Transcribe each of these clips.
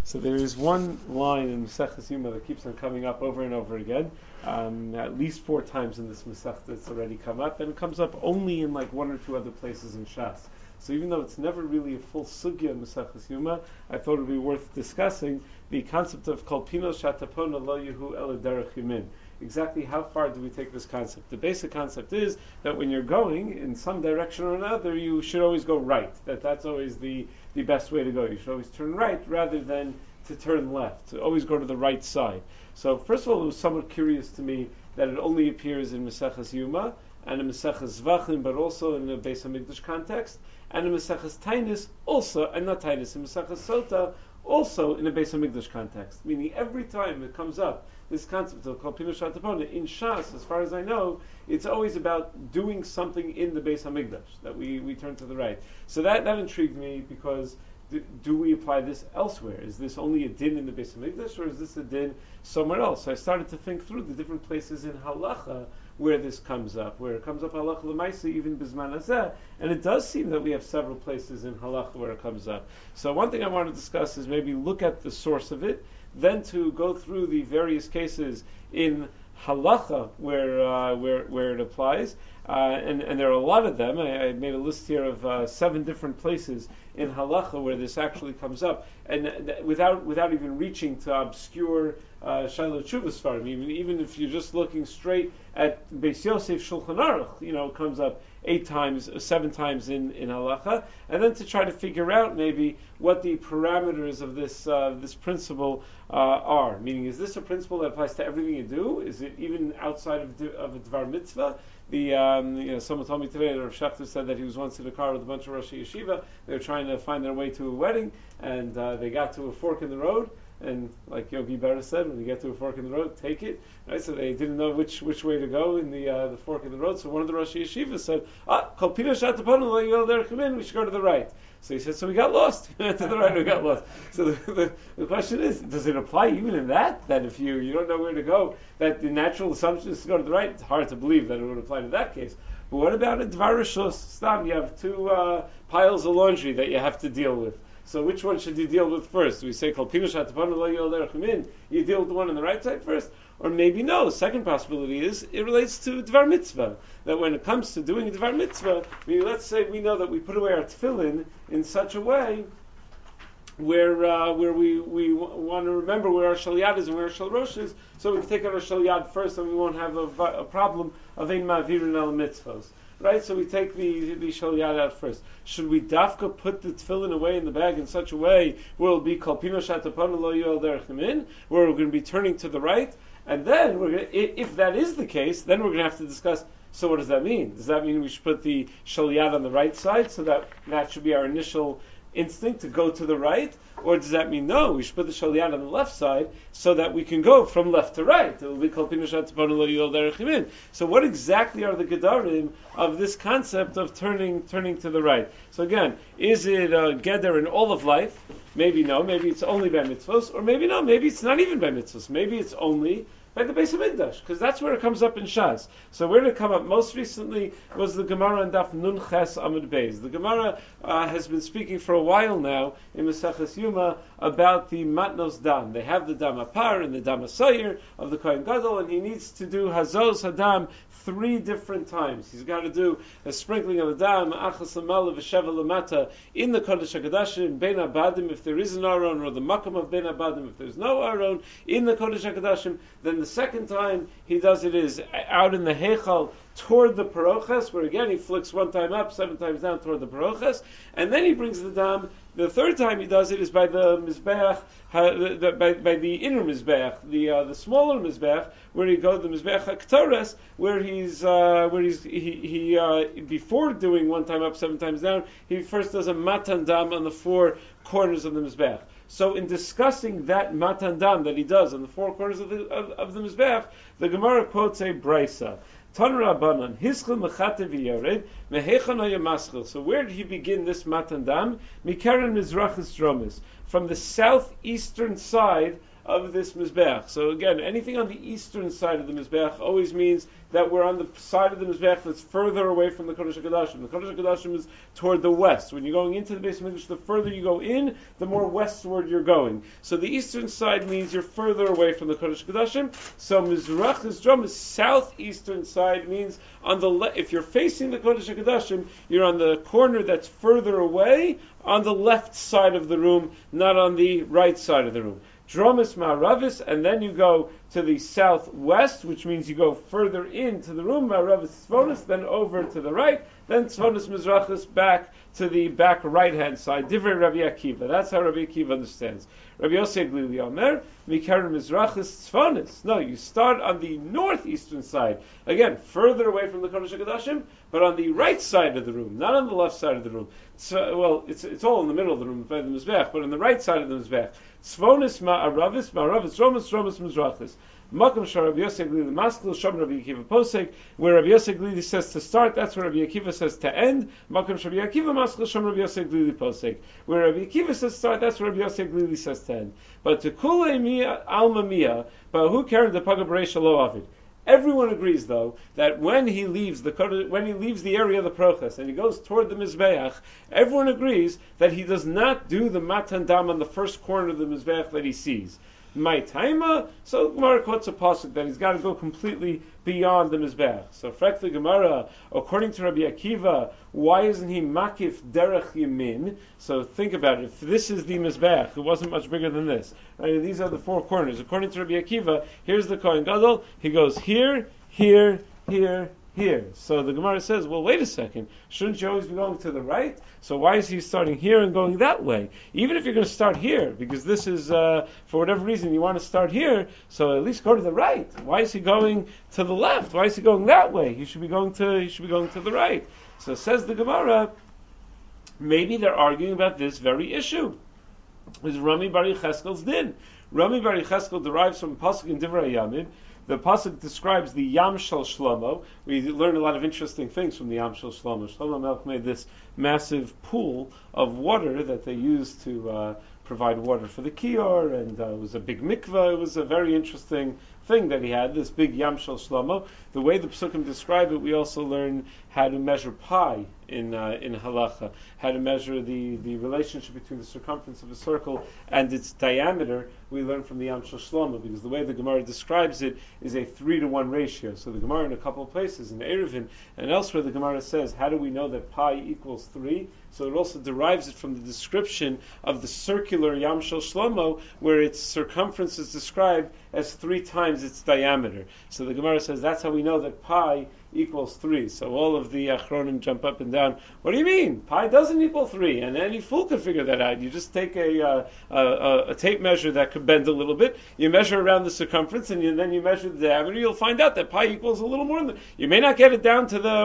So there is one line in Maseches Yuma that keeps on coming up over and over again, at least 4 times in this Masech that's already come up, and it comes up only in like 1 or 2 other places in Shas. So even though it's never really a full sugya in Maseches Yuma, I thought it would be worth discussing the concept of Kol Pino Shatapona Lo Yehu Ela Derech Yamin. Exactly how far do we take this concept? The basic concept is that when you're going in some direction or another, you should always go right. That's always the best way to go. You should always turn right rather than to turn left. To always go to the right side. So first of all, it was somewhat curious to me that it only appears in Maseches Yuma and in Maseches Zvachim, but also in the Beis Hamikdash context, and in Maseches Tainis also, and not Tainis, in Maseches Sota also in a Beis Hamikdash context. Meaning every time it comes up, this concept of Kol Pino Shatapona, in Shas, as far as I know, it's always about doing something in the Beis Hamikdash, that we turn to the right. So that intrigued me, because do we apply this elsewhere? Is this only a din in the Beis Hamikdash, or is this a din somewhere else? So I started to think through the different places in Halacha where this comes up, where it comes up Halacha L'maisa, even Bizman Hazeh, and it does seem that we have several places in Halacha where it comes up. So one thing I want to discuss is maybe look at the source of it, then to go through the various cases in Halacha where it applies, and there are a lot of them. I made a list here of 7 different places in Halacha where this actually comes up, and without even reaching to obscure Shiloh Tshuvas Farim. Even if you're just looking straight at Beis Yosef Shulchan Aruch, it comes up 7 times in Halacha, and then to try to figure out maybe what the parameters of this principle are. Meaning, is this a principle that applies to everything you do? Is it even outside of a Dvar Mitzvah? Someone told me today that Rav Schachter said that he was once in a car with a bunch of Rosh Yeshiva. They were trying to find their way to a wedding, and they got to a fork in the road. And like Yogi Berra said, when you get to a fork in the road, take it. Right? So they didn't know which way to go in the fork in the road. So one of the Rosh Yeshivas said, Kol Pino Shatapona Lo Yehu Ela Derech Yamin, we should go to the right. So he said, so we got lost. We went to the right, we got lost. So the question is, does it apply even in that? That if you don't know where to go, that the natural assumption is to go to the right? It's hard to believe that it would apply to that case. But what about a Dvar Rishus Stam? You have 2 piles of laundry that you have to deal with. So which one should you deal with first? Do we say Kol Pino Shatapona Lo Yehu Ela Derech Yamin, you deal with the one on the right side first? Or maybe no. Second possibility is it relates to Dvar Mitzvah. That when it comes to doing Dvar Mitzvah, let's say we know that we put away our tefillin in such a way where we want to remember where our Shal is and where our Shal Rosh is, so we can take out our Shal first, and we won't have a problem of Ein Ma'avirin El Mitzvos. Right, so we take the Shal out first. Should we dafka put the tefillin away in the bag in such a way where it'll be Kol Pino Shatapona Lo Yehu Ela Derech Yamin, where we're going to be turning to the right? And then, if that is the case, then we're going to have to discuss, so what does that mean? Does that mean we should put the Shal on the right side, so that should be our initial instinct to go to the right? Or does that mean no, we should put the Shal on the left side so that we can go from left to right? It will be Kol Pino Shatapona Lo Yehu Ela Derech Yamin. So what exactly are the gedarim of this concept of turning to the right? So again, is it a geder in all of life? Maybe no, maybe it's only by mitzvos, or maybe no, maybe it's not even by mitzvos, maybe it's only by the Beis Hamikdash, because that's where it comes up in Shas. So where did it come up most recently was the Gemara in Daf Nun Ches Amud Beis. The Gemara has been speaking for a while now in Maseches Yuma about the Matnos Dam. They have the Dam Apar and the Dam Asayir of the Kohen Gadol, and he needs to do Hazos Hadam 3 different times. He's got to do a sprinkling of the Dam, Achas Lamala V'Sheva Lamata, in the Kodesh HaKodashim, Ben Abadim, if there is an Aron, or the Makam of Ben Abadim, if there's no Aron, in the Kodesh HaKodashim. Then the second time he does it is out in the Heichal toward the Paroches, where again he flicks 1 time up, 7 times down toward the Paroches, and then he brings the Dam. The third time he does it is by the Mizbeach, by the inner Mizbeach, the smaller Mizbeach, where he goes the Mizbeach HaKtoras, where he before doing 1 time up, 7 times down, he first does a Matan Dam on the 4 corners of the Mizbeach. So in discussing that Matan Dam that he does on the 4 corners of the Mizbeach, the Gemara quotes a Brisa. Tan Rabbanan, Hischel Mechate V'Yared, Mehechan Hayamaschel. So where did he begin this Matan Dam? Mikeren Mizrachis Dromis, from the southeastern side of this Mizbeach. So again, anything on the eastern side of the Mizbeach always means that we're on the side of the Mizbeach that's further away from the Kodesh HaKodashim. The Kodesh HaKodashim is toward the west. When you're going into the Beis HaMikdash, the further you go in, the more westward you're going. So the eastern side means you're further away from the Kodesh HaKodashim. So Mizrach Yisdrom, the southeastern side, means on the if you're facing the Kodesh HaKodashim, you're on the corner that's further away, on the left side of the room, not on the right side of the room. Dromis Ma'aravis, and then you go to the southwest, which means you go further into the room, Ma'aravis Tzvonis, then over to the right, then Tzvonis Mizrachis back to the back right-hand side. Divrei Rabbi Akiva. That's how Rabbi Akiva understands. Rabbi Yosef Glili Omer, Mikar Mizrachis Tzvonis. No, you start on the northeastern side. Again, further away from the Kodesh HaKodashim, but on the right side of the room, not on the left side of the room. So, it's all in the middle of the room by the Mizbech, but on the right side of the Mizbech. Tzvonis Ma'aravis, Ma'aravis, Dromis Mizrachis. Makam Shar Rabbi Yosef Glili Maskil, Sham Rabbi Akiva Posek, where Rabbi Yosef Glili says to start, that's where Rabbi Akiva says to end. Makam Shar Rabbi Akiva Maskil, Sham Rabbi Yosef Glili Posek, where Rabbi Akiva says to start, that's where Rabbi Yosef Glili says to end. But to Kule Mia Alma Mia, but who carried the Pagab Reisha Lo Avid? Everyone agrees, though, that when he leaves the area of the Proches and he goes toward the Mizbeach, everyone agrees that he does not do the Matan Dam on the first corner of the Mizbeach that he sees. My taima, so Gemara quotes a pasuk that he's got to go completely beyond the Mizbeach. So, frek the Gemara, according to Rabbi Akiva, why isn't he makif derech yamin? So think about it. If this is the Mizbeach, it wasn't much bigger than this. Right? These are the four corners. According to Rabbi Akiva, here's the Kohen Gadol. He goes here, here, here, here. So the Gemara says, well, wait a second. Shouldn't you always be going to the right? So why is he starting here and going that way? Even if you're going to start here, because this is, for whatever reason, you want to start here, so at least go to the right. Why is he going to the left? Why is he going that way? He should be going to the right. So says the Gemara, maybe they're arguing about this very issue. Is Rami Bar Yecheskel's din. Rami Bar Yecheskel derives from Pasuk in Divrei Yamid. The pasuk describes the Yam Shel Shlomo. We learn a lot of interesting things from the Yam Shel Shlomo. Shlomo Melech made this massive pool of water that they used to provide water for the Kior, and it was a big mikveh. It was a very interesting thing that he had, this big Yam Shel Shlomo. The way the Pesukim describe it, we also learn how to measure pi in halacha, how to measure the relationship between the circumference of a circle and its diameter. We learn from the Yam Shel Shlomo, because the way the Gemara describes it is a 3-to-1 ratio. So the Gemara in a couple of places, in Eruvin and elsewhere, the Gemara says, how do we know that pi equals 3? So it also derives it from the description of the circular Yam Shel Shlomo, where its circumference is described as 3 times its diameter. So the Gemara says that's how we know that pi equals 3. So all of the Achronim jump up and down. What do you mean? Pi doesn't equal 3. And any fool could figure that out. You just take a tape measure that could bend a little bit, you measure around the circumference, and then you measure the diameter, you'll find out that pi equals a little more than... You may not get it down to the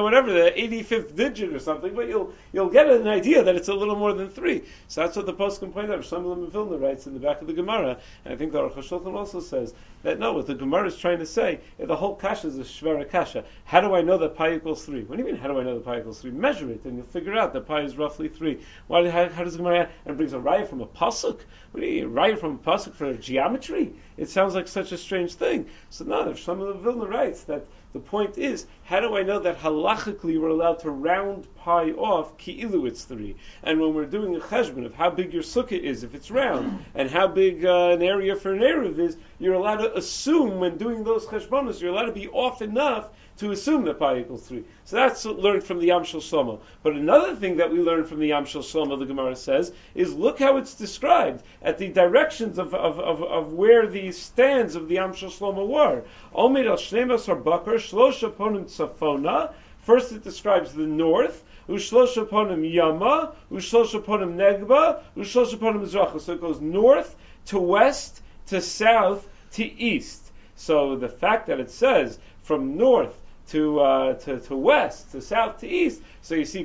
85th digit or something, but you'll get an idea that it's a little more than 3. So that's what the Poskim point out. Shlomo Vilna writes in the back of the Gemara, and I think the Aruch HaShulchan also says that no, what the Gemara is trying to say, the whole kasha is a shvera kasha. How do I know that pi equals 3? What do you mean, how do I know that pi equals 3? Measure it, and you'll figure out that pi is roughly 3. How does the Gemara... And it brings a raya from a pasuk? What do you raya from a pasuk for geometry? It sounds like such a strange thing. So no, Shlomo Vilna writes that the point is, how do I know that halachically we're allowed to round pi off ki'ilu it's 3? And when we're doing a cheshbon of how big your sukkah is, if it's round, and how big an area for an eruv is, you're allowed to assume when doing those cheshbonos, you're allowed to be off enough to assume that pi equals 3. So that's learned from the Yam Shel Shlomo. But another thing that we learn from the Yam Shel Shlomo, the Gemara says, is look how it's described at the directions of where the stands of the Yam Shel Shlomo were. Omer al Shneimos Bakar Shlosha Ponim Tzafona. First it describes the north. Ushlosha Ponim Yama. Ushlosha Ponim Negba. Ushlosha Ponim Mizracha. So it goes north to west to south to east. So the fact that it says from north to west, to south, to east. So you see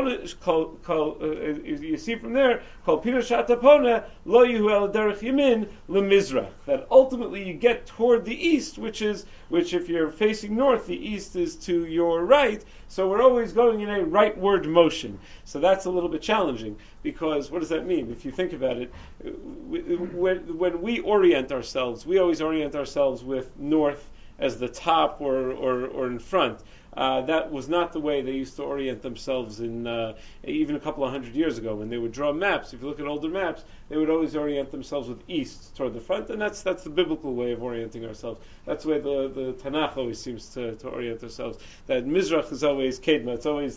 you see from there Kol Pina Shatapona Lo Yehu El Derech Yamin LeMizrach, that ultimately you get toward the east, which if you're facing north, the east is to your right. So we're always going in a rightward motion. So that's a little bit challenging, because what does that mean? If you think about it, when we orient ourselves, we always orient ourselves with north as the top or in front. That was not the way they used to orient themselves in even a couple of hundred years ago when they would draw maps. If you look at older maps, they would always orient themselves with east toward the front, and that's the biblical way of orienting ourselves. That's the way the Tanakh always seems to orient ourselves. That Mizrach is always Kedma. It's always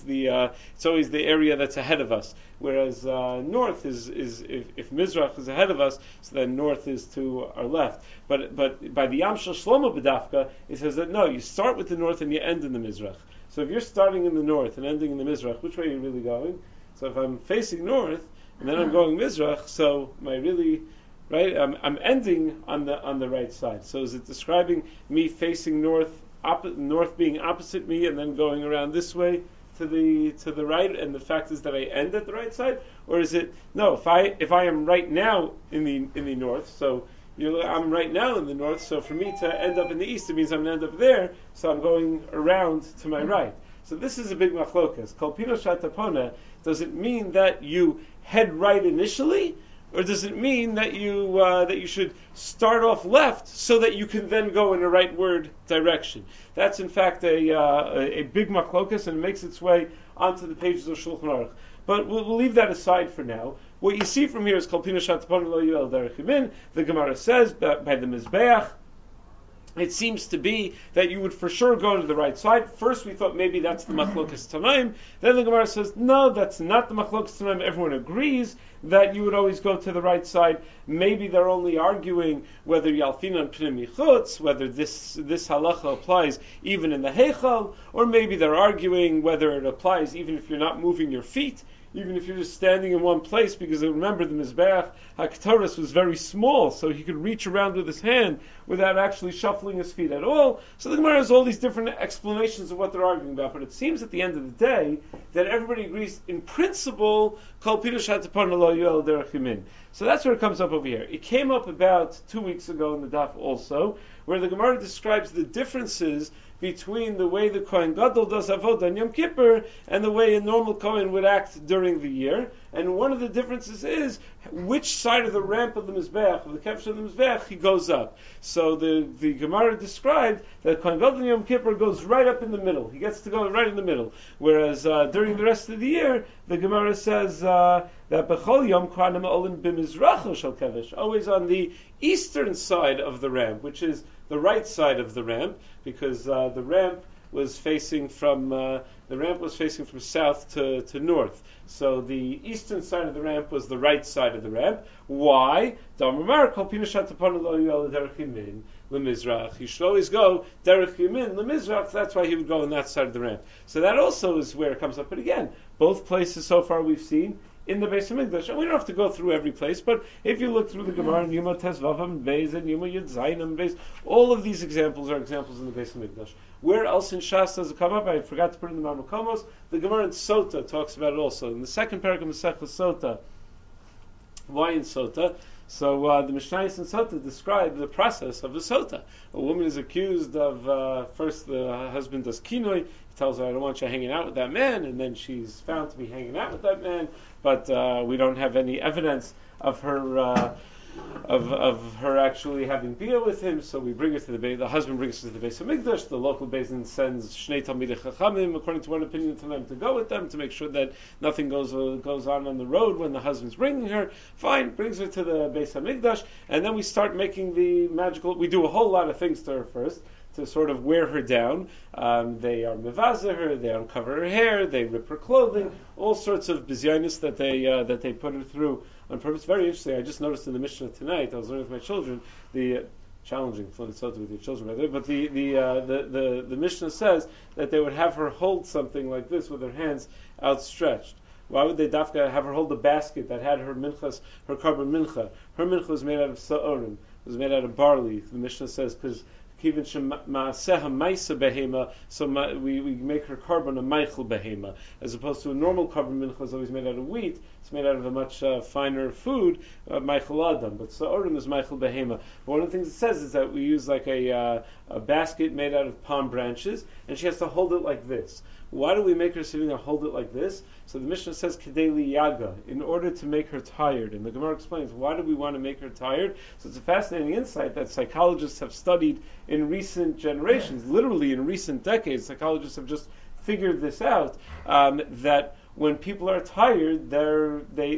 the area that's ahead of us. Whereas north is if Mizrach is ahead of us, so then north is to our left. But by the Yam Shel Shlomo B'dafka, it says that no, you start with the north and you end in the Mizrach. So if you're starting in the north and ending in the Mizrach, which way are you really going? So if I'm facing north and then I'm going Mizrach, so am I really right? I'm ending on the right side. So is it describing me facing north being opposite me and then going around this way to the right, and the fact is that I end at the right side? Or is it no? If I am right now in the north, so I'm right now in the north, so for me to end up in the east, it means I'm going to end up there, so I'm going around to my right. So this is a big machlokas. Kol Pina Shatapona, does it mean that you head right initially, or does it mean that you should start off left so that you can then go in a rightward direction? That's in fact a big machlokas, and it makes its way onto the pages of Shulchan Aruch. But we'll leave that aside for now. What you see from here is Kol Pina Shatapona Lo Yehu El Derech Yamin. The Gemara says that by the Mizbeach, it seems to be that you would for sure go to the right side. First we thought maybe that's the Machlokas Tanaim. Then the Gemara says, no, that's not the Machlokas Tanaim. Everyone agrees that you would always go to the right side. Maybe they're only arguing whether Yalfinan Pnim Yichutz, whether this halacha applies even in the Heichal, or maybe they're arguing whether it applies even if you're not moving your feet, even if you're just standing in one place, because remember the Mizbeach HaKtoros was very small, so he could reach around with his hand without actually shuffling his feet at all. So the Gemara has all these different explanations of what they're arguing about, but it seems at the end of the day that everybody agrees in principle, Kol Pina Shatapona Lo Yehu El Derech Yamin. So that's where it comes up over here. It came up about 2 weeks ago in the daf also, where the Gemara describes the differences between the way the Kohen Gadol does Avodah on Yom Kippur and the way a normal Kohen would act during the year. And one of the differences is which side of the ramp of the Mizbeach, of the Kevesh of the Mizbeach, he goes up. So the Gemara described that Kohen Gadol on Yom Kippur goes right up in the middle. He gets to go right in the middle. Whereas during the rest of the year, the Gemara says that B'chol Yom Kohanim Olin B'Mizracho Shel Kevesh, always on the eastern side of the ramp, which is the right side of the ramp, because the ramp was facing from south to north. So the eastern side of the ramp was the right side of the ramp. Why? He should always go derech yamin lemizrach. That's why he would go on that side of the ramp. So that also is where it comes up. But again, both places so far we've seen in the Beis Hamikdash, and we don't have to go through every place, but if you look through the Gemara, Yuma Tezvavam Beis and Yuma Yud Zainam Beis, all of these examples are examples in the Beis Hamikdash. Where else in Shas does it come up? I forgot to put it in the Marmakomos. The Gemara in Sota talks about it also. In the second paragraph of Masechta Sota, why in Sota? So the Mishnayos in Sota describe the process of the Sota. A woman is accused of, first the husband does kinoi, he tells her, I don't want you hanging out with that man, and then she's found to be hanging out with that man, but we don't have any evidence of her of her actually having bia with him, so we bring her to the husband brings her to the Beis Hamikdash. The local Beis sends Shnei Talmidei Chachamim, according to one opinion, to them to go with them to make sure that nothing goes on the road when the husband's bringing her. Fine, brings her to the Beis Hamikdash, and then we start making the magical. We do a whole lot of things to her first to sort of wear her down. They are mevaza her, they uncover her hair, they rip her clothing, all sorts of bizyonis that they put her through on purpose. Very interesting. I just noticed in the Mishnah tonight. I was learning with my children. The challenging with your children, by the way. But the Mishnah says that they would have her hold something like this with her hands outstretched. Why would they dafka have her hold the basket that had her minchas, her carbon mincha? Her mincha was made out of sa'orim. It was made out of barley. The Mishnah says because Kivin Ma'aseha Maisa Behema, so we make her carbon a Meichel Behema, as opposed to a normal carbon mincha is always made out of wheat. It's made out of a much finer food, Meichel Adam, but Sa'orim is Meichel Behema. But one of the things it says is that we use like a basket made out of palm branches, and she has to hold it like this. Why do we make her sitting and hold it like this? So the Mishnah says Kedei Yaga, in order to make her tired. And the Gemara explains, why do we want to make her tired? So it's a fascinating insight that psychologists have studied in recent generations, literally in recent decades. Psychologists have just figured this out, that when people are tired, they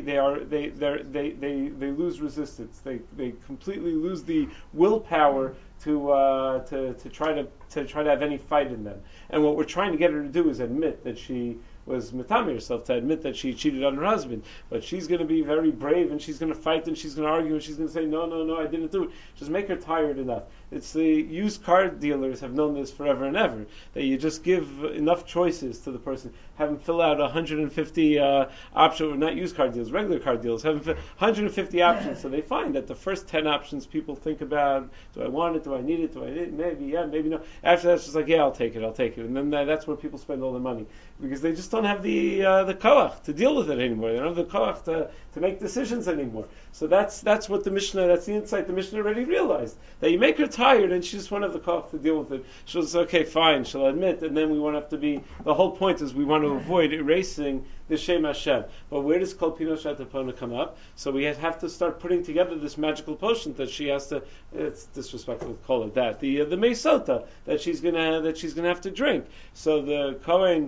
lose resistance. They completely lose the willpower to try to have any fight in them. And what we're trying to get her to do is admit that she was mitami herself, to admit that she cheated on her husband. But she's going to be very brave, and she's going to fight, and she's going to argue, and she's going to say, no, I didn't do it. Just make her tired enough. It's the used car dealers have known this forever and ever, that you just give enough choices to the person, have them fill out 150 options, not used car deals, regular car deals, have them fill 150 options, so they find that the first 10 options people think about, do I want it, do I need it, maybe, yeah, maybe no. After that, it's just like, yeah, I'll take it. And then that's where people spend all their money, because they just don't have the koach to deal with it anymore. They don't have the koach to make decisions anymore. So that's what the Mishnah, that's the insight the Mishnah already realized, that you make her tired and she just won't have the koach to deal with it. She'll say, okay, fine, she'll admit, and then we won't have to be, the whole point is we want to avoid erasing the Shem Hashem. But where does Kol Pino Shatapona come up? So we have to start putting together this magical potion that she has to, it's disrespectful to call it that, the Meisota, that she's gonna have to drink. So the Kohen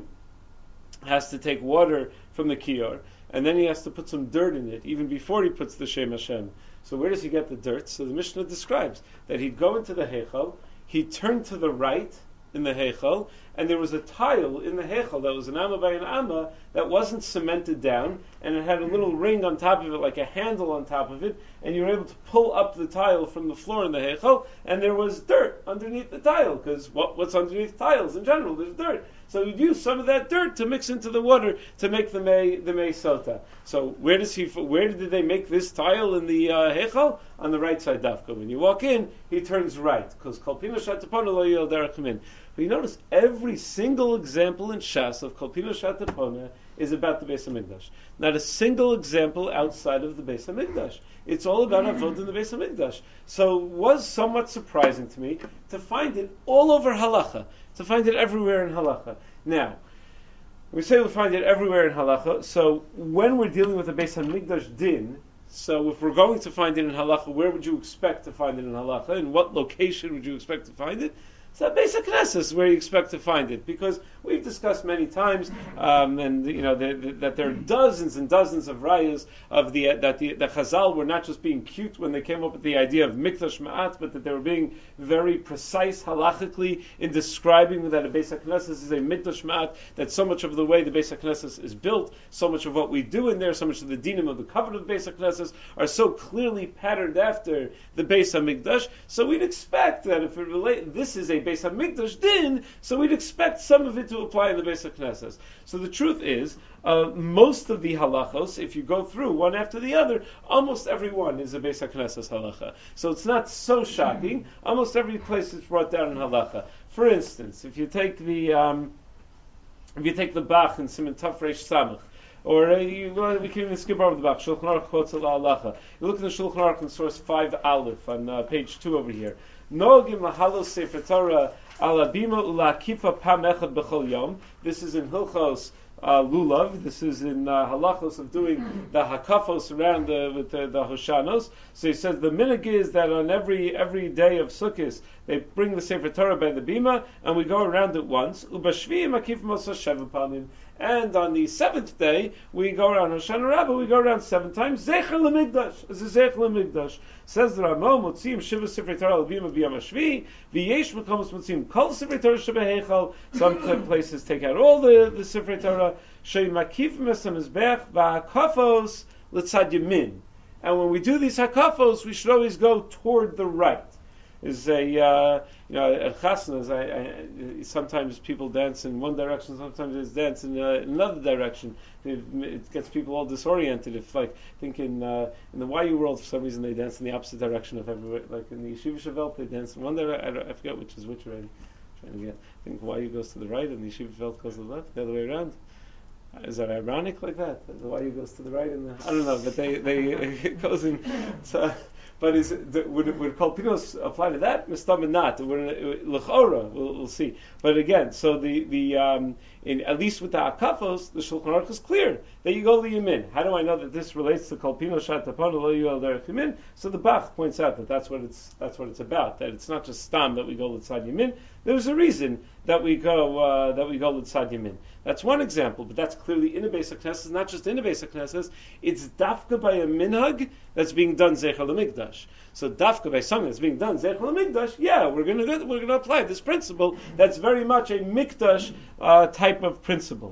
has to take water from the Kior, and then he has to put some dirt in it, even before he puts the Shem Hashem. So where does he get the dirt? So the Mishnah describes that he'd go into the Heichal, he'd turn to the right in the Heichal, and there was a tile in the Heichal that was an Amma by an Amma that wasn't cemented down, and it had a little ring on top of it, like a handle on top of it, and you were able to pull up the tile from the floor in the Heichal, and there was dirt underneath the tile, because what's underneath tiles in general? There's dirt. So you'd use some of that dirt to mix into the water to make the mei sota. So where did they make this tile in the Heichal? On the right side dafka. When you walk in, he turns right, because Kol Pino Shatapona lo yel derech min. But you notice every single example in Shas of Kol Pino Shatapona is about the Beis Hamikdash. Not a single example outside of the Beis Hamikdash. It's all about Avodah in the Beis Hamikdash. So it was somewhat surprising to me to find it all over Halacha, to find it everywhere in Halacha. Now, we say we find it everywhere in Halacha, so when we're dealing with the Beis Hamikdash din, so if we're going to find it in Halacha, where would you expect to find it in Halacha? In what location would you expect to find it? So Beis HaKnesses is where you expect to find it, because we've discussed many times, and you know that there are dozens and dozens of rayas of that the Chazal were not just being cute when they came up with the idea of mikdash ma'at, but that they were being very precise halachically in describing that a Beis HaKnesses is a mikdash ma'at. That so much of the way the Beis HaKnesses is built, so much of what we do in there, so much of the dinim of the covenant of the Beis HaKnesses are so clearly patterned after the Beis HaMikdash. So we'd expect that if this is a Beis HaMikdash din, so we'd expect some of it to apply in the Beis HaKnesses. So the truth is, most of the halachos, if you go through one after the other, almost every one is a Beis HaKnesses halacha. So it's not so shocking. Almost every place is brought down in halacha. For instance, if you take the Bach in Siman Taf Reish Samach, or we can even skip over the Bach. Shulchan Aruch quotes a halacha. You look in the Shulchan Aruch in source 5 Aleph on page 2 over here. Noagim lahalos sefer Torah ala bima ulakifa pam echad b'chol yom. This is in Hilchos Lulav. This is in halachos of doing the hakafos around with the Hoshanos. So he says the minhag is that on every day of Sukkot they bring the sefer Torah by the bima and we go around it once. Ubashviyim akif mosa sheva panim. And on the seventh day, we go around Hoshana Rabbah, we go around 7 times. Zecher l'migdash. It's a Zecher l'migdash. Says the Ramo, Motzim Shiva Sifrei Torah l'bima b'yam hashvi, v'yesh mekomos Motzim kol Sifrei Torah shebeheichal. Some places take out all the Sifrei Torah. Shei makif mesam mizbech v'hakafos l'tzad yamin. And when we do these hakafos, we should always go toward the right. is a at chasnas. Sometimes people dance in one direction, sometimes they dance in another direction. It gets people all disoriented. If I think in the YU world, for some reason they dance in the opposite direction of everywhere. Like in the Yeshiva Shavelt, they dance in one direction. I forget which is which already. Trying to get. I think YU goes to the right and the Yeshiva Shavelt goes to the left, the other way around. Is that ironic like that? The YU goes to the right and I don't know, but they it goes in. So, but would Kolpinos apply to that? Mistam not. L'chora, we'll see. But again, so at least with the akafos, the Shulchan Aruch is clear that you go liyamin. How do I know that this relates to Kolpinos shat tapon lo yuel derech yamin? So the Bach points out that that's what it's about. That it's not just stam that we go l'tzad yamin. There's a reason that we go l'tzad yamin. That's one example, but that's clearly in a Beis HaKnesses, not just in a Beis HaKnesses. It's dafka by a minhag that's being done Zeicher L'Mikdash. So dafka by something that's being done Zeicher L'Mikdash, yeah, we're going to apply this principle. That's very much a Mikdash type of principle.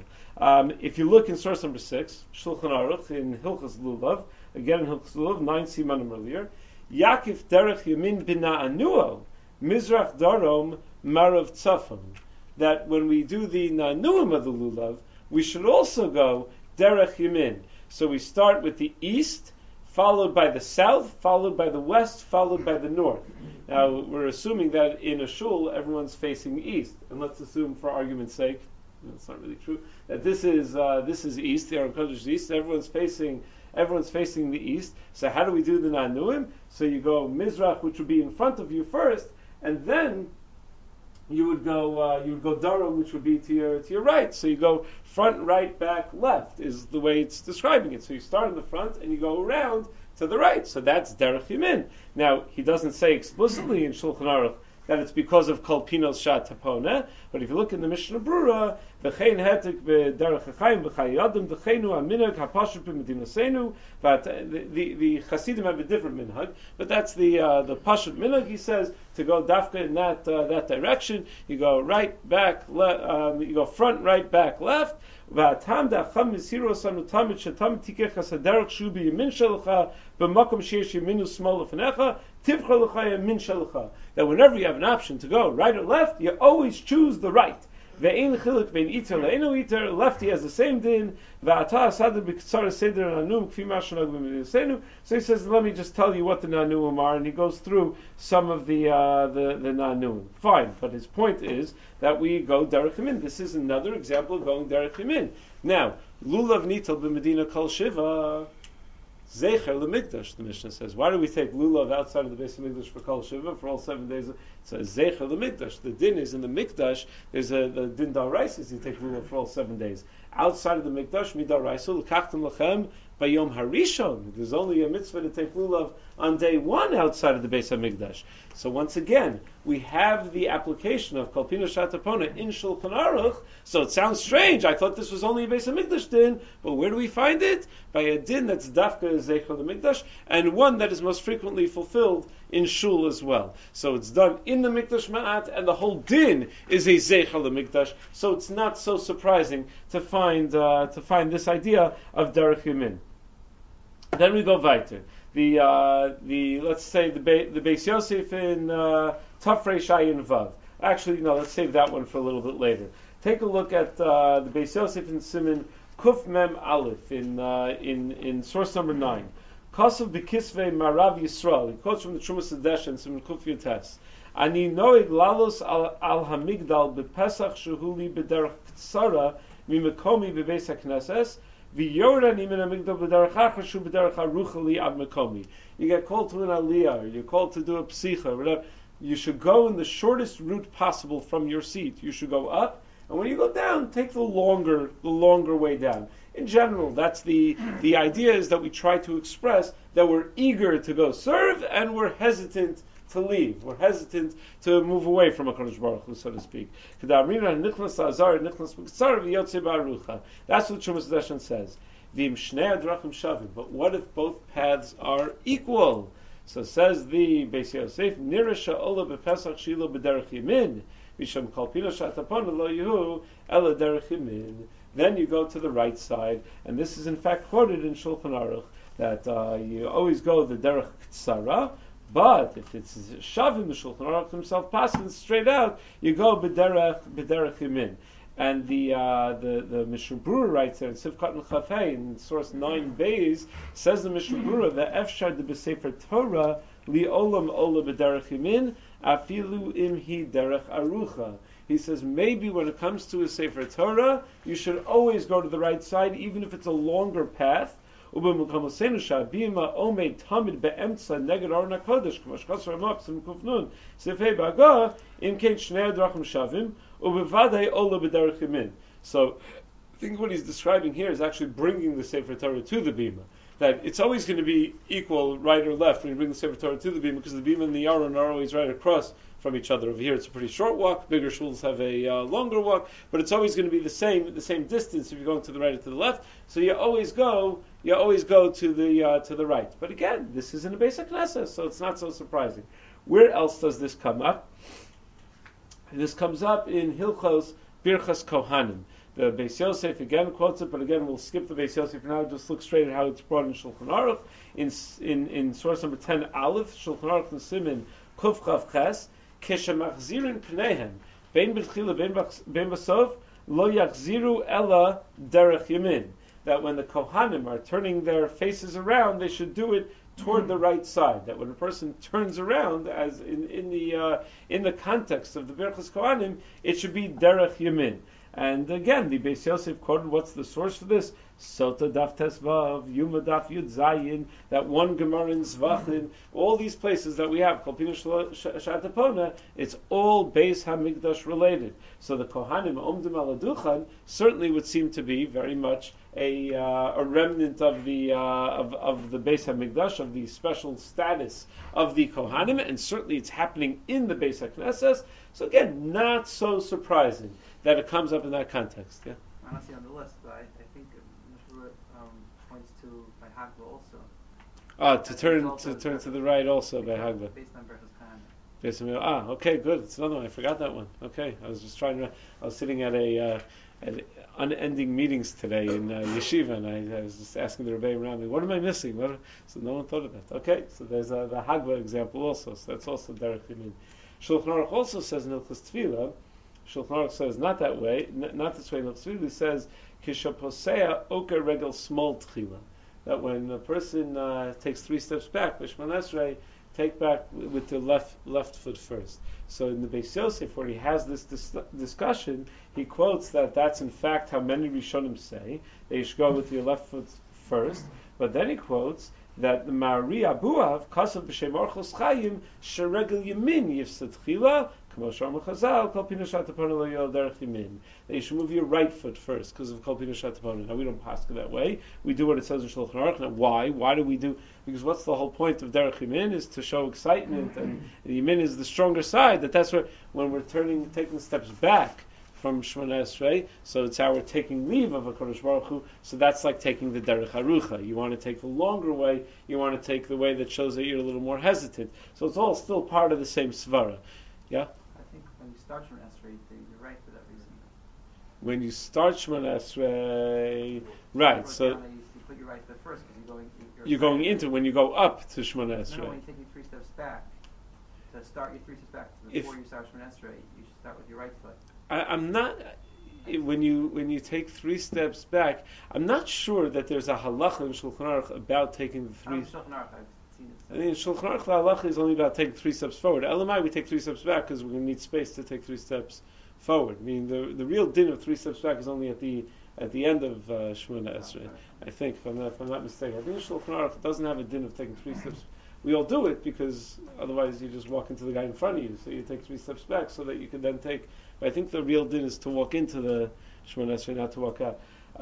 If you look in source number 6, Shulchan Aruch in Hilchos Lulav, again in Hilchos Lulav, 9 simanim earlier, Yakif derech yamin bina anuo, Mizrach darom marav tzafon. That when we do the Nanuim of the Lulav, we should also go Derech Yamin. So we start with the east, followed by the south, followed by the west, followed by the north. Now, we're assuming that in a shul, everyone's facing east. And let's assume, for argument's sake, that's not really true, that this is east, the Aron Kodesh is east, everyone's facing the east. So how do we do the Nanuim? So you go Mizrach, which would be in front of you first, and then you would go Darom, which would be to your right. So you go front, right, back, left is the way it's describing it. So you start in the front and you go around to the right. So that's Derech Yamin. Now he doesn't say explicitly in Shulchan Aruch that it's because of Kol Pinos Shat Tapona, but if you look in the Mishnah Brura, v'chein hetek b'derech hachayim b'chay yadam v'cheinu aminag hapashut b'medinasenu. But the Hasidim have a different minhag, but that's the pashut minhag. He says to go dafka in that direction. You go right, back, you go front, right, back, left. V'atam da'acham misiros anu tamid shetamid tikech hasaderech shu b'yamin shelcha b'makom sheyesh yaminu smol lefnecha tivcha l'cha yamin shelcha. That whenever you have an option to go right or left, you always choose the right. Ve'ein chiluk bein iter le'enu iter. Lefty has the same din. V'ata asader b'ktsar seder nanum k'fi ma'shanag b'medinasenu. So he says, let me just tell you what the nanuim are, and he goes through some of the nanuim. Fine, but his point is that we go derech yamin. This is another example of going derech yamin. Now, lulav nital b'medina kol shiva. Zeicher L'Mikdash, the Mishnah says. Why do we take lulav outside of the Beis HaMikdash for Kol Shiva for all 7 days? It says Zeicher L'Mikdash. The din is in the Mikdash. There's the din d'oraisa is you take lulav for all 7 days. Outside of the Mikdash, mid'oraisa l'kachtem lachem bayom harishon. There's only a mitzvah to take lulav on day 1 outside of the Beis HaMikdash. So once again, we have the application of Kol Pinos Shat Tapona in Shulchan Aruch. So it sounds strange. I thought this was only a Beis HaMikdash din, but where do we find it? By a din that's dafka Zeicher L'Mikdash, and one that is most frequently fulfilled in shul as well. So it's done in the Mikdash Ma'at, and the whole din is a Zeicher L'Mikdash. So it's not so surprising to find this idea of Derech Yamin. Then we go weiter. Let's say the Beis Yosef in Tafrei Shayin Vav. Actually, no, let's save that one for a little bit later. Take a look at the Beis Yosef in Siman Kuf Mem Aleph in source number 9. Kosav b'kisvei Marav Yisrael. He quotes from the Trumas Hadesh and Siman Kuf Yotes. Ani noig lalos al hamigdal b'pesach shehuli b'derech ksara mimekomi b'beis hakneses. You get called to an aliyah, or you're called to do a psicha, or whatever. You should go in the shortest route possible from your seat. You should go up, and when you go down, take the longer way down. In general, that's the idea is that we try to express that we're eager to go serve, and we're hesitant to leave. We're hesitant to move away from HaKadosh Baruch Hu, so to speak. That's what Trumas Hadesh says. But what if both paths are equal? So says the Beis Yosef, Nira sha'ola b'pesach shilo b'derech yamin, misham kol pinos shat tapona lo yehu ela derech yamin. Then you go to the right side, and this is in fact quoted in Shulchan Aruch, that you always go the derech ktsara, But if it's Shavim, the Shulchan Aruch himself passes straight out, you go b'derech yamin. And the Mishnah Berurah writes there in Sivkat and Chafei in source 9 Beis, says the Mishnah Berurah that Efshar de b'Sefer Torah li olam ola b'derech yamin afilu imhi derech arucha. He says maybe when it comes to a Sefer Torah, you should always go to the right side, even if it's a longer path. And again, so I think what he's describing here is actually bringing the Sefer Torah to the Bima. That it's always going to be equal, right or left, when you bring the Sefer Torah to the Bima, because the Bima and the Yaron are always right across from each other. Over here it's a pretty short walk, bigger shuls have a longer walk, but it's always going to be the same distance if you're going to the right or to the left. So you always go to the right. But again, this is in a basic Knesset, so it's not so surprising. Where else does this come up? This comes up in Hilchos Birchas Kohanim. The Beis Yosef again quotes it, but again we'll skip the Beis Yosef now. Just look straight at how it's brought in Shulchan Aruch in source number 10 Aleph Shulchan Aruch Nesimin Kuf Chav Ches Keshemachzirin Pneihem Bein B'Tchila Bein B'Sof Lo Yachziru Ella Derech Yamin. That when the Kohanim are turning their faces around, they should do it toward the right side. That when a person turns around, as in the context of the Birchas Kohanim, it should be Derech Yamin. And again, the Beis Yosef quoted, what's the source for this? Sota Daf Tesvav, Yuma Daf Yud Zayin, that one Gemara in Zvachin, all these places that we have, Kolpina Shatapona, it's all Beis HaMikdash related. So the Kohanim Omdim Ala Duchan certainly would seem to be very much a remnant of the Beis HaMikdash, of the special status of the Kohanim, and certainly it's happening in the Beis HaKnesses. So again, not so surprising that it comes up in that context. Yeah. I don't see on the list, but I think Mishra points to by Hagba also. To turn to the right also by Hagba. Based on Berchus Kohanim. Okay, good. It's another one. I forgot that one. Okay, I was sitting at at unending meetings today in yeshiva, and I was just asking the Rebbeim around me, what am I missing? So no one thought of that. Okay, so there's the Hagba example also. So that's also Derech Yamin. Shulchan Aruch also says in Hilchos Tefillah, Shulchan Aruch says not that way, not this way. In Hilchos Tefillah it says Kishaposea Oker Regel Small Tchila, that when a person takes 3 steps back, B'Shemon Esrei, take back with the left foot first. So in the Beis Yosef, where he has this discussion, he quotes that that's in fact how many Rishonim say, that you should go with your left foot first, but then he quotes that the Ma'ari Abuav, Kasav B'Shem Orchos Chayim, Sheregel Yamin Yifsad Chila, K'mo Shom Chazal, Kol Pina Shatapona Lo Yol Derech Yamin. That you should move your right foot first, because of Kol Pina Shatapona. Now we don't pass it that way. We do what it says in Shulchan Aruch. Now why? Why do we do? Because what's the whole point of Derech Yamin is to show excitement, and Yamin is the stronger side. That's where, when we're taking steps back from Shemona Esrei, so it's how we're taking leave of HaKadosh Baruch Hu, so that's like taking the Derech Harucha. You want to take the longer way, you want to take the way that shows that you're a little more hesitant. So it's all still part of the same Svara. Yeah? I think when you start Shemona Esrei, you're right for that reason. When you start Shemona Esrei, right, so you put your right foot first, because you're going into, when you go up to Shemona Esrei. No, when you're taking 3 steps back, to start your 3 steps back, before you start Shemona Esrei, you should start with your right foot. I'm not. When you take 3 steps back, I'm not sure that there's a halacha in Shulchan Aruch about taking the 3. Shulchan Aruch, I've seen it. I think in Shulchan Aruch the halacha is only about taking 3 steps forward. Elamai, we take 3 steps back because we're going to need space to take 3 steps forward. I mean, the real din of 3 steps back is only at the end of Shemona Esrei. I think, if I'm not mistaken. I think Shulchan Aruch doesn't have a din of taking 3 steps. We all do it because otherwise you just walk into the guy in front of you. So you take 3 steps back so that you can then take. But I think the real din is to walk into the Shemona Esrei, not to walk out.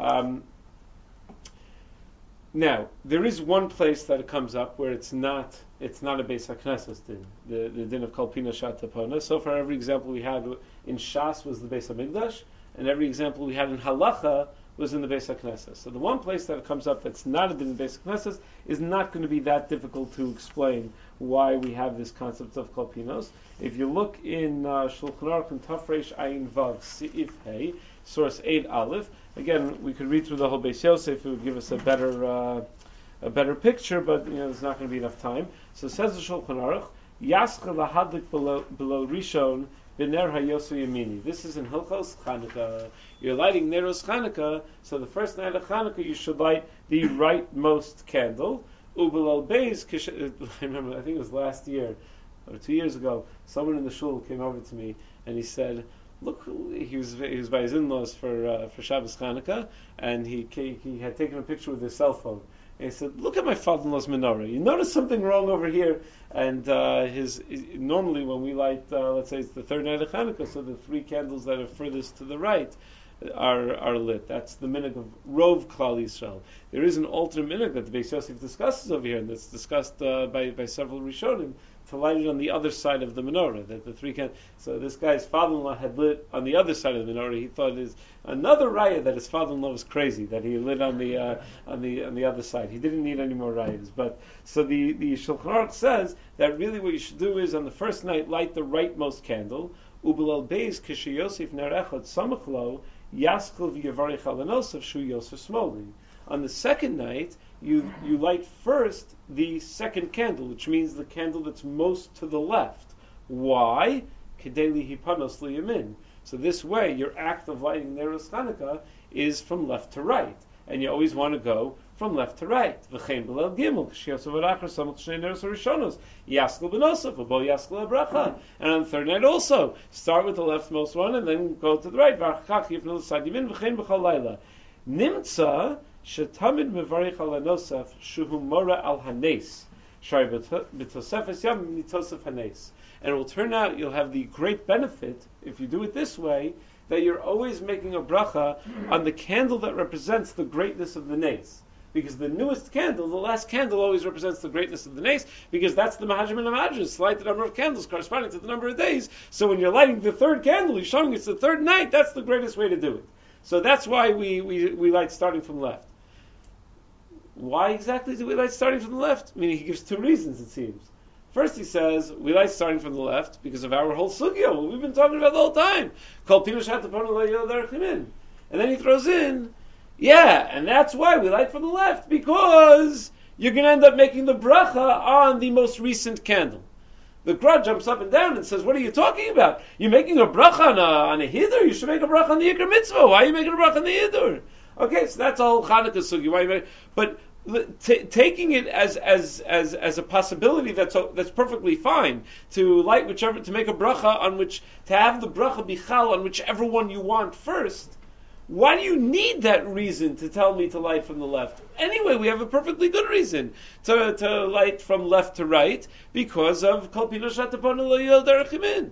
Now, there is one place that it comes up where it's not a Beis HaKnesses din, the din of Kol Pina Shatapona. So far, every example we had in Shas was the Beis HaMikdash, and every example we had in Halacha was in the Beis HaKnesses. So the one place that it comes up that's not a din in the Beis HaKnesses is not going to be that difficult to explain why we have this concept of Kol Pinos. If you look in Shulchan Aruch and Tafresh Ayin Vav Seif Hey, source 8 Aleph, again we could read through the whole Beis Yosef, it would give us a better picture, but there's not going to be enough time. So says the Shulchan Aruch, Yaschel lahadlik below Rishon b'ner hayosu yamini. This is in Hilchos Chanukah. You're lighting Neros Chanukah, so the first night of Chanukah you should light the rightmost candle. Ubelal Beis, I remember, I think it was last year, or 2 years ago, someone in the shul came over to me and he said, look, he was by his in-laws for Shabbos Chanukah, and he had taken a picture with his cell phone. And he said, look at my father-in-law's menorah. You notice something wrong over here? And normally when we light, let's say it's the third night of Chanukah, so the 3 candles that are furthest to the right are lit. That's the minhag of Rov Klal Yisrael. There is an alternate minhag that the Beis Yosef discusses over here, and that's discussed by several Rishonim, to light it on the other side of the menorah. That the 3 candles. So this guy's father-in-law had lit on the other side of the menorah. He thought is another raya that his father-in-law was crazy that he lit on the other side. He didn't need any more rayas. But so the Shulchan Aruch says that really what you should do is on the first night light the rightmost candle. Ubelal Beis Kishe Yosef Ner Echad Samach Lo Yaskil v'Yavarich Alanosav Shu Yosef Smoli. On the second night, you light first the second candle, which means the candle that's most to the left. Why? Kedei lihipanos liyamin. So this way, your act of lighting Neros Chanukah is from left to right, and you always want to go from left to right. V'chein b'leil gimel k'shiyosov v'rachar samach shnei neros harishonos yaskil b'nosov v'bo yaskil habracha. And on the third night also, start with the leftmost one and then go to the right. V'achakach yifnu l'sad yamin v'chein b'chol layla. Nimtza shetamid mevarich al hanosaf shuhu mora al hanes shari b'tosefes yam mitosef hanes. And it will turn out you'll have the great benefit if you do it this way, that you're always making a bracha on the candle that represents the greatness of the nes. Because the newest candle, the last candle, always represents the greatness of the nes, because that's the Mahajim and Mahajim, light the number of candles corresponding to the number of days. So when you're lighting the third candle, you're showing it's the third night, that's the greatest way to do it. So that's why we light starting from left. Why exactly do we light starting from the left? I mean, he gives 2 reasons, it seems. First he says, we light starting from the left because of our whole sugya, what we've been talking about the whole time. And then he throws in, yeah, and that's why we light from the left, because you're going to end up making the bracha on the most recent candle. The Gra jumps up and down and says, what are you talking about? You're making a bracha on a hidur? You should make a bracha on the Yikra Mitzvah. Why are you making a bracha on the hidur? Okay, so that's all Chanukah sugya. But taking it as a possibility that's perfectly fine to light whichever, to make a bracha on which, to have the bracha bichal on whichever one you want first. Why do you need that reason to tell me to light from the left? Anyway, we have a perfectly good reason to light from left to right because of kol pino shataponu lo yil derech yamin.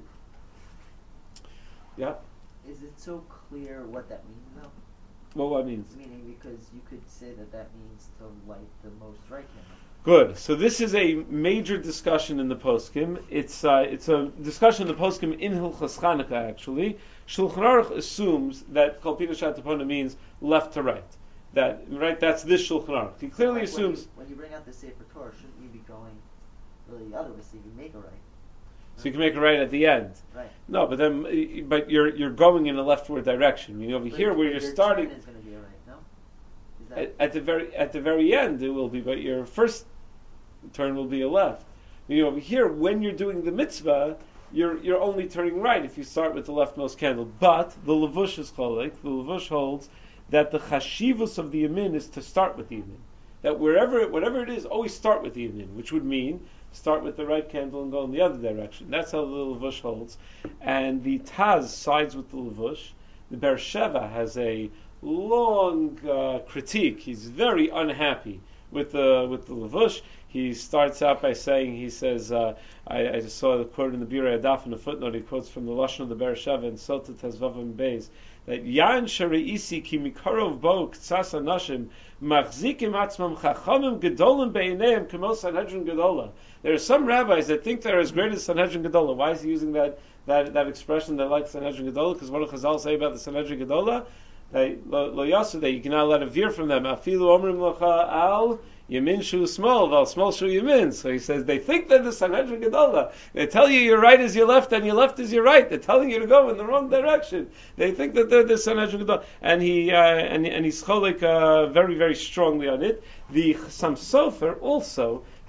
Yeah. Is it so clear what that means, though? Well, what means? Meaning, because you could say that means to light the most right candle. Good. So this is a major discussion in the poskim. It's a discussion in the poskim in Hilchos Chanukah, actually. Shulchan Aruch assumes that kol pino shataponu means left to right. That's this Shulchan Aruch. He clearly assumes. When you bring out the Sefer Torah, shouldn't you be going really the other way so you can make a right? So you can make it right at the end. Right. No, but you're going in a leftward direction. I mean, over here where you're starting. Turn is going to be a right, no? Is that at the very end it will be, but your first turn will be a left. I mean, over here when you're doing the mitzvah, you're only turning right if you start with the leftmost candle. But the Levush is cholek. The Levush holds that the chashivus of the yamin is to start with the yamin. That whatever it is, always start with the yamin, which would mean start with the right candle and go in the other direction. That's how the Levush holds. And the Taz sides with the Levush. The Be'er Sheva has a long critique. He's very unhappy with the Levush. He starts out by saying, he says, I just saw the quote in the Birei Adaf in the footnote. He quotes from the Lashon of the Be'er Sheva and Sota Tezvavim Beis that Yan Shari'isi ki mikarov bo k'tzas anashim machzikim atzmam chachamim gedolim beineim k'mo Sanhedrin gedola. There are some rabbis that think they're as great as Sanhedrin gedola. Why is he using that expression that like Sanhedrin gedola? Because what do Chazal say about the Sanhedrin gedola? Lo yasu, that you cannot let a veer from them. Afilu omrim locha al yamin shu small, val small shu yamin. So he says they think they're the Sanhedrin gedola. They tell you your right is your left and your left is your right. They're telling you to go in the wrong direction. They think that they're the Sanhedrin gedola, and he's cholik very very strongly on it. The Chassam Sofer also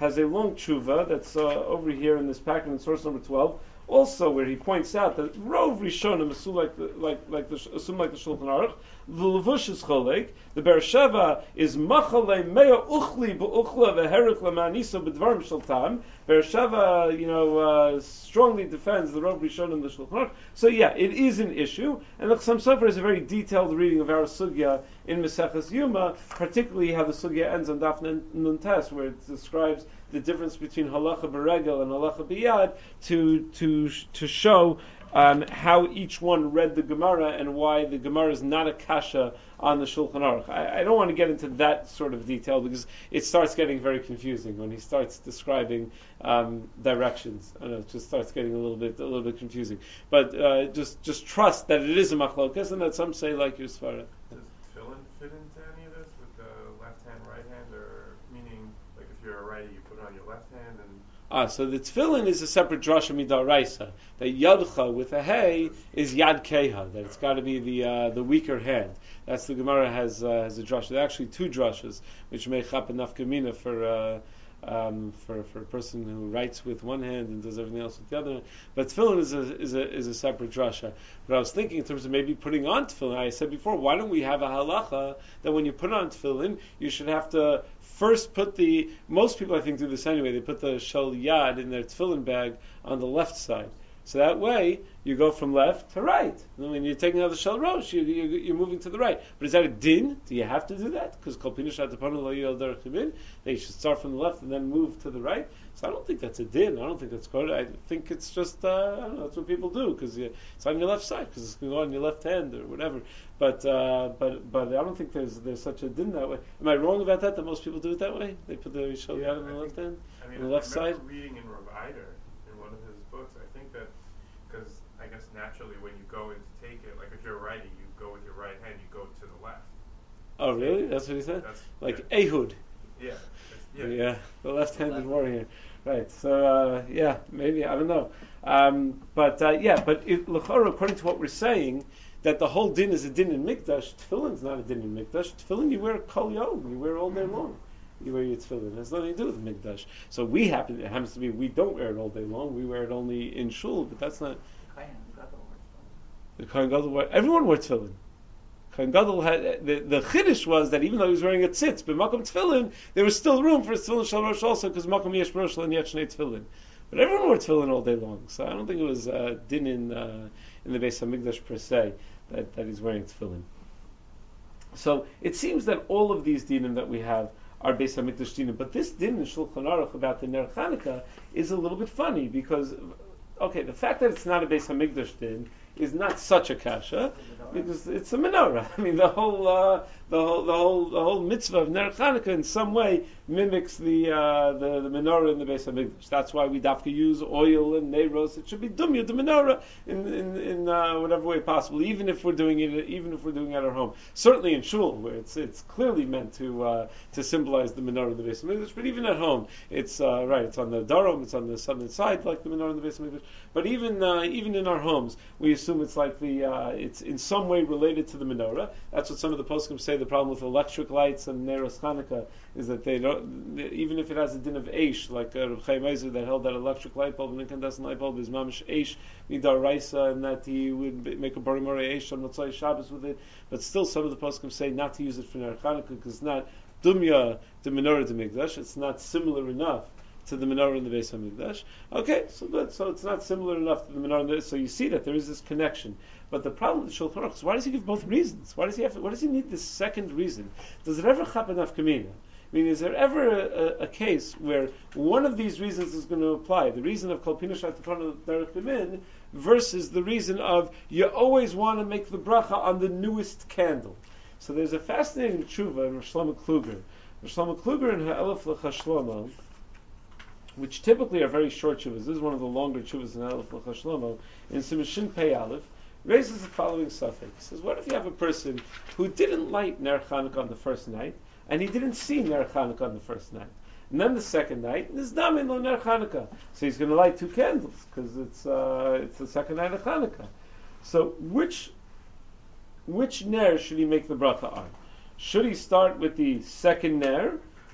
has a long tshuva that's over here in this packet in source number 12. Also, where he points out that Rov Rishonim assume like the Shulchan Aruch, the Levush is Cholek, the Beersheva is Machale Mea Uchli Be'uchla Ve'herich Lamaniso B'dvarim Shaltam. Beersheva, strongly defends the Rov Rishonim the Shulchan Aruch. So yeah, it is an issue, and the Chassam Sofer is a very detailed reading of our sugya in Maseches Yuma, particularly how the sugya ends on Daf Nun Tes, where it describes the difference between halacha b'regel and halacha b'yad to show how each one read the Gemara and why the Gemara is not a kasha on the Shulchan Aruch. I don't want to get into that sort of detail because it starts getting very confusing when he starts describing directions. I know it just starts getting a little bit confusing. But just trust that it is a machlokas and that some say like your svara. Does tefillin fit into any of this with the left hand, right hand, or meaning like if you're a righty, you put it on your left hand and So the tefillin is a separate drasha midaraisa. The yadcha with a hay is yad keha. That it's got to be the weaker hand. That's the Gemara has a drasha. There are actually two drashas which make up enough kamina for a person who writes with one hand and does everything else with the other. But tefillin is a separate drasha. But I was thinking in terms of maybe putting on tefillin. I said before, why don't we have a halacha that when you put on tefillin, you should have to first put most people I think do this anyway, they put the shel yad in their tefillin bag on the left side. So that way, you go from left to right. And when you're taking out the shel rosh, you're moving to the right. But is that a din? Do you have to do that? Because kol pinish atapanu lo yil derech yamin. They should start from the left and then move to the right. So I don't think that's a din. I don't think that's good. I think it's just, I don't know, that's what people do. Because it's on your left side, because it's going to go on your left hand or whatever. But I don't think there's such a din that way. Am I wrong about that most people do it that way? They put the shel yad on the left hand? On the left side? I reading in Rav Eider, in one of his books, I think that, because I guess naturally when you go in to take it, like if you're a righty, you go with your right hand, you go to the left. Oh, really? That's what he said? That's, like Ehud. Yeah. Yeah, the left-handed warrior. Right, so, maybe, I don't know. But l'chora, according to what we're saying, that the whole din is a din in Mikdash, tefillin's not a din in Mikdash. Tefillin you wear kol yom, you wear all day long. You wear your tefillin. It has nothing to do with Mikdash. So it happens to be, we don't wear it all day long, we wear it only in shul, but that's not... The Kohen Gadol everyone wore tefillin. Kohen Gadol had, the chiddush was that even though he was wearing a tzitz, but makom tefillin, there was still room for tefillin shel rosh also, because makom yesh rosh and yet shnei tefillin. But everyone wore tefillin all day long, so I don't think it was din in the Beis Hamikdash per se that he's wearing tefillin. So it seems that all of these dinim that we have are Beis Hamikdash dinim, but this din in Shulchan Aruch about the Ner Chanukah is a little bit funny because, the fact that it's not a Beis Hamikdash din is not such a kasha because it's a menorah. I mean, the whole mitzvah of Ner Chanukah in some way mimics the menorah in the Beis Hamikdash. That's why we dafka use oil and neiros. It should be dumya the menorah in whatever way possible, even if we're doing it at our home. Certainly in shul, where it's clearly meant to symbolize the menorah in the Beis Hamikdash. But even at home, it's right. It's on the darom. It's on the southern side, like the menorah in the Beis Hamikdash. But even in our homes, we assume it's like it's in some way related to the menorah. That's what some of the poskim say. The problem with electric lights and Neros Chanukah is that they don't, even if it has a din of eish, like Reb Chaim Eiser that held that electric light bulb, an incandescent light bulb is mamish eish midar raisa, and that he would make a barimori eish on Motzai Shabbos with it. But still, some of the poskim say not to use it for Ner Chanukah because it's not dumya the menorah de mikdash. It's not similar enough to the menorah in the Beis Hamikdash. Okay, so good. So it's not similar enough to the menorah. So you see that there is this connection. But the problem with Shulchan Aruch is why does he give both reasons? Why does he need this second reason? Does it ever happen enough kamina? I mean, is there ever a case where one of these reasons is going to apply? The reason of kol pinish atapanu derech yamin versus the reason of you always want to make the bracha on the newest candle. So there's a fascinating tshuva in Rosh Shlomo Kluger. Rosh Shlomo Kluger in Ha'elef L'Chashlomo, which typically are very short tshuvas. This is one of the longer tshuvas in Ha'elef L'Chashlomo, in Simishin Pei Aleph, raises the following suffix. He says, what if you have a person who didn't light Ner Chanukah on the first night, and he didn't see Ner Chanukah on the first night, and then the second night, there's Damin lo Ner Chanukah, so he's going to light two candles, because it's the second night of Chanukah. So which Ner should he make the bracha on? Should he start with the second Ner,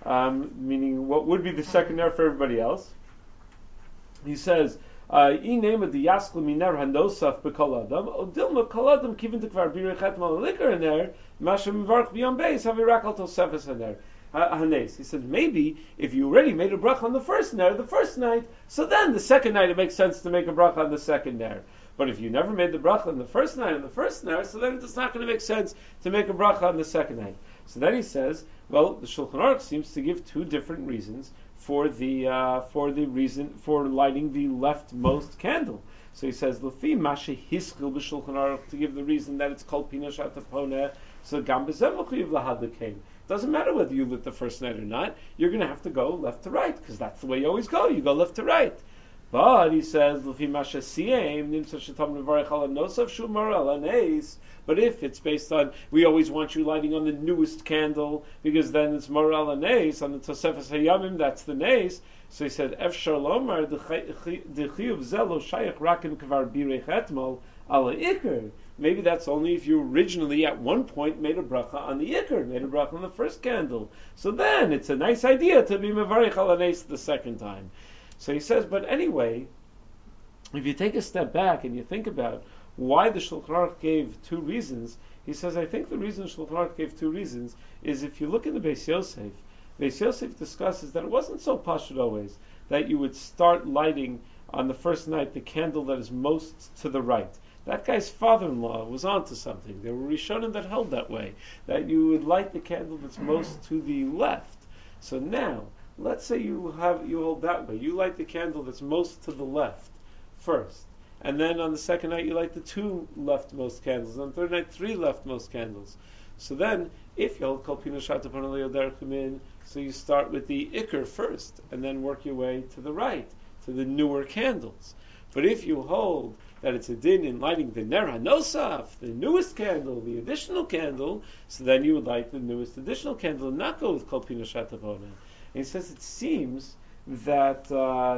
meaning what would be the second ner for everybody else. He says, "Inema the yaskul miner hanosaf bekol adam, odilma kol adam kivin to kvar birei chetmal likar ner, mashem varch biyam beis havirakal tosefes haner." He said, maybe if you already made a bracha on the first ner, the first night, so then the second night it makes sense to make a bracha on the second ner. But if you never made the bracha on the first night on the first ner, so then it's not going to make sense to make a bracha on the second night. So then he says, well, the Shulchan Aruch seems to give two different reasons for the reason for lighting the leftmost candle. So he says, Lefi Mashe Hiskil b'Shulchan Aruch, to give the reason that it's called Pina Shatapona. So Gam b'Zem L'Chuyev Lahadlikein. Doesn't matter whether you lit the first night or not. You're going to have to go left to right because that's the way you always go. You go left to right. But he says, but if it's based on, we always want you lighting on the newest candle, because then it's moral anes, on the Tosefes Hayamim, that's the nes. So he said, Efshar lomar, the chiyuv zelo shayach rakim kvar birei chetmal ala ikr. Maybe that's only if you originally at one point made a bracha on the ikr, made a bracha on the first candle. So then it's a nice idea to be mevarich ala nes the second time. So he says, but anyway, if you take a step back and you think about why the Shulchan Aruch gave two reasons, he says, I think the reason Shulchan Aruch gave two reasons is if you look in the Beis Yosef discusses that it wasn't so pashut always that you would start lighting on the first night the candle that is most to the right. That guy's father-in-law was onto something. There were Rishonim that held that way, that you would light the candle that's most to the left. So now, let's say you hold that way. You light the candle that's most to the left first, and then on the second night you light the two leftmost candles. On the third night, three leftmost candles. So then, if you hold Kol Pina Shatapon Leo Derech Min, so you start with the Iker first, and then work your way to the right, to the newer candles. But if you hold that it's a din in lighting the Ner HaNosaf, the newest candle, the additional candle, so then you would light the newest additional candle and not go with Kol Pina Shatapon. And he says it seems that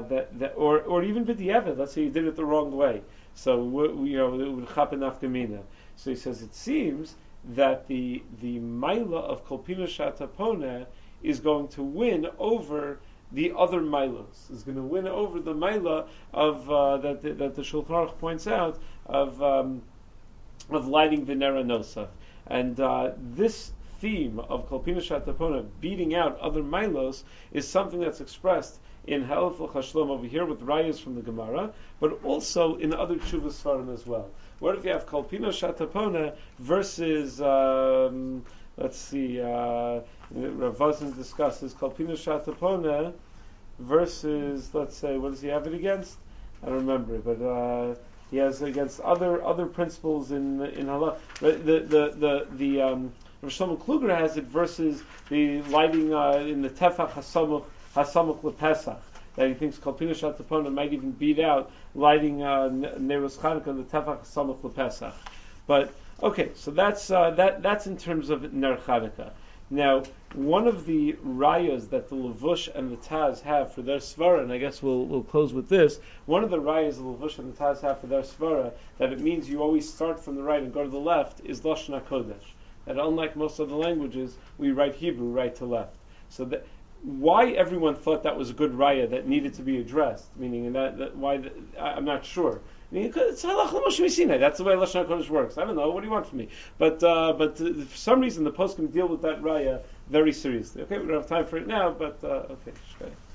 or even b'diavad, let's say you did it the wrong way. So it would chapen nafkamina. So he says it seems that the maila of Kol Pina Shatapona is going to win over the other mailos. Is going to win over the maila of that the Shulchan Aruch points out of lighting the Ner HaNosaf. And this theme of Kol Pina Shatapona beating out other milos is something that's expressed in Ha'elef L'Chashlom over here with rayas from the Gemara, but also in other Tshuvas Svarim as well. What if you have Kol Pina Shatapona versus let's see, Rav Vazin discusses Kol Pina Shatapona versus, let's say, what does he have it against? I don't remember, but he has against other principles in halakha. The Rav Shlomo Kluger has it versus the lighting in the Tefach Hasamuch LePesach, that he thinks Kol Pina Shatapona might even beat out lighting Neiros Chanukah in the Tefach Hasamuch LePesach. But okay, so that's in terms of Ner Chanukah. Now, one of the rayas that the Levush and the Taz have for their svara, and I guess we'll close with this. One of the rayas the Levush and the Taz have for their svara, that it means you always start from the right and go to the left, is Lashon HaKodesh. That unlike most other languages, we write Hebrew right to left. So that why everyone thought that was a good raya that needed to be addressed, meaning I'm not sure. I mean, it's halach l'Moshe Sinai. That's the way Lashon HaKodesh works. I don't know. What do you want from me? But for some reason, the poskim deal with that raya very seriously. Okay, we don't have time for it now, but okay.